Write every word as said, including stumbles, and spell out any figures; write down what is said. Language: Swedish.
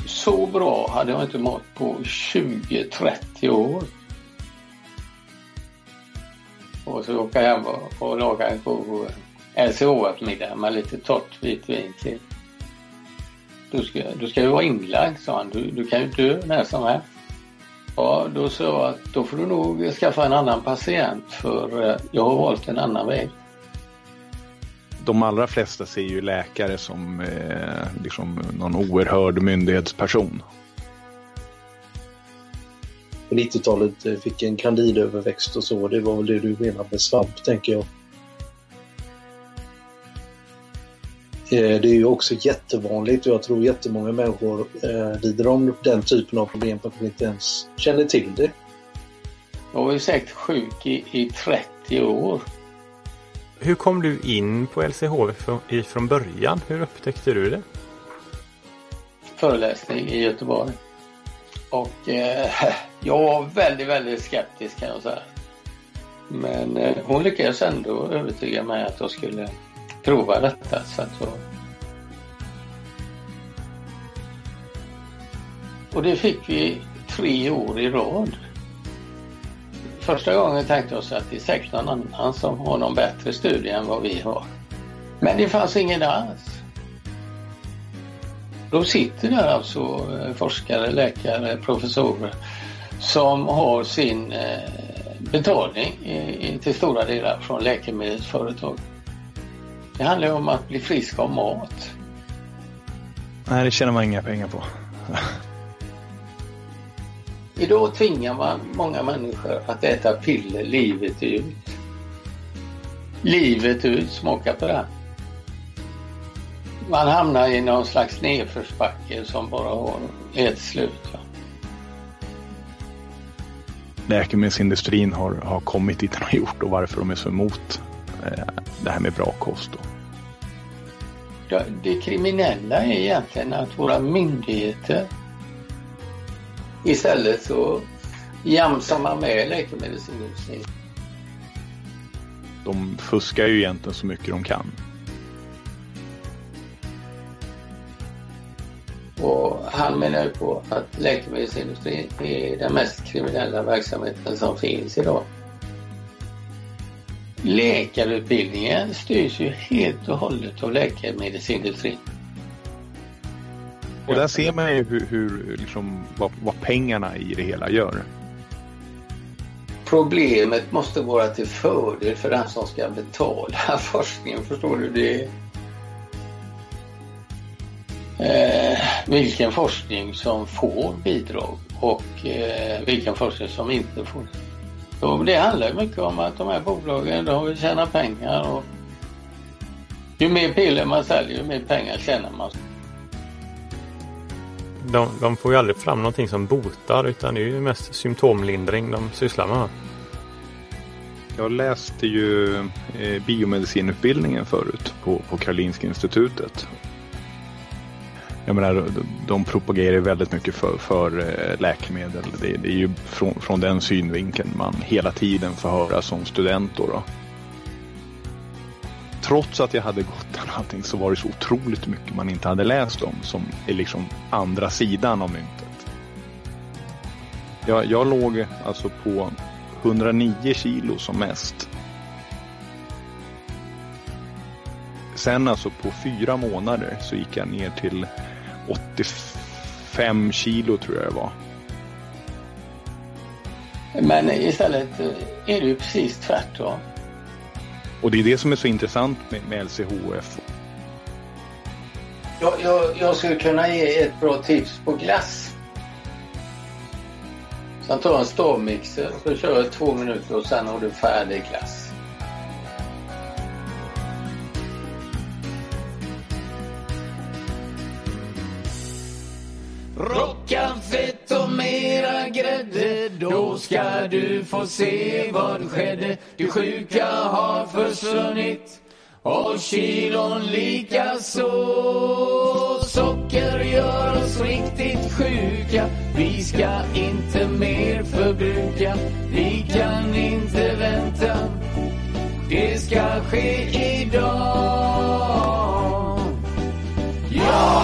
Så bra hade jag inte mått på tjugo trettio år. Och så åka hem och, och laga en god L C H F-middag med lite torrt vitvin till. Du ska, du ska ju vara inlagd, sa han. Du, du kan ju dö när som helst. Ja, då sa jag att då får du nog skaffa en annan patient, för jag har valt en annan väg. De allra flesta ser ju läkare som eh, liksom någon oerhörd myndighetsperson. På nittiotalet fick en candidöverväxt och så. Det var väl det du menar med svamp, tänker jag. Det är ju också jättevanligt, och jag tror jättemånga människor eh, lider om den typen av problem för att de inte ens känner till det. Jag var ju säkert sjuk i, i trettio år. Hur kom du in på L C H F från, från början? Hur upptäckte du det? Föreläsning i Göteborg. Och eh, jag var väldigt, väldigt skeptisk, kan jag säga. Men eh, hon lyckades ändå övertyga mig att jag skulle prova detta. Så att jag... Och det fick vi tre år i rad. Första gången tänkte jag så att det är säkert någon annan som har någon bättre studie än vad vi har. Men det fanns ingen alls. Då sitter där alltså forskare, läkare, professorer som har sin betalning till stora delar från läkemedelsföretag. Det handlar om att bli frisk av mat. Nej, det tjänar man inga pengar på. Idag tvingar man många människor att äta piller livet ut. Livet ut, smaka på det. Man hamnar i någon slags nedförsbacke som bara har ett slut. Va? Läkemedelsindustrin har, har kommit dit den har gjort, och varför de är så emot eh, det här med bra kost. Då. Det, det kriminella är egentligen att våra myndigheter istället så jamsar man med läkemedelsindustrin. De fuskar ju egentligen så mycket de kan. Och han menar ju på att läkemedelsindustrin är den mest kriminella verksamheten som finns idag. Läkarutbildningen styrs ju helt och hållet av läkemedelsindustrin. Och där ser man ju hur, hur, liksom, vad, vad pengarna i det hela gör. Problemet måste vara till fördel för den som ska betala forskningen, förstår du det? Eh, vilken forskning som får bidrag och eh, vilken forskning som inte får. Så det handlar mycket om att de här bolagen, de vill tjäna pengar, och ju mer piller man säljer, ju mer pengar tjänar man. De, de får ju aldrig fram någonting som botar, utan det är ju mest symptomlindring de sysslar med. Jag läste ju eh, biomedicinutbildningen förut på, på Karolinska institutet. Jag menar, de, de propagerar väldigt mycket för, för eh, läkemedel. Det, det är ju från, från den synvinkeln man hela tiden får höra som student då. då. Trots att jag hade gått den allting, så var det så otroligt mycket man inte hade läst om, som är liksom andra sidan av myntet. Jag, jag låg alltså på hundranio kilo som mest. Sen alltså på fyra månader så gick jag ner till åttiofem kilo, tror jag det var. Men istället är det ju precis tvärtom. Och det är det som är så intressant med, med L C H F. Jag, jag, jag skulle kunna ge ett bra tips på glass. Sen tar jag en stavmixer, så kör jag två minuter och sen har du färdig glass. Rocka fett och mera grädde, då ska du få se vad skedde. Du sjuka har försvunnit och kilon lika så. Socker gör oss riktigt sjuka, vi ska inte mer förbruka. Vi kan inte vänta, det ska ske idag. Ja!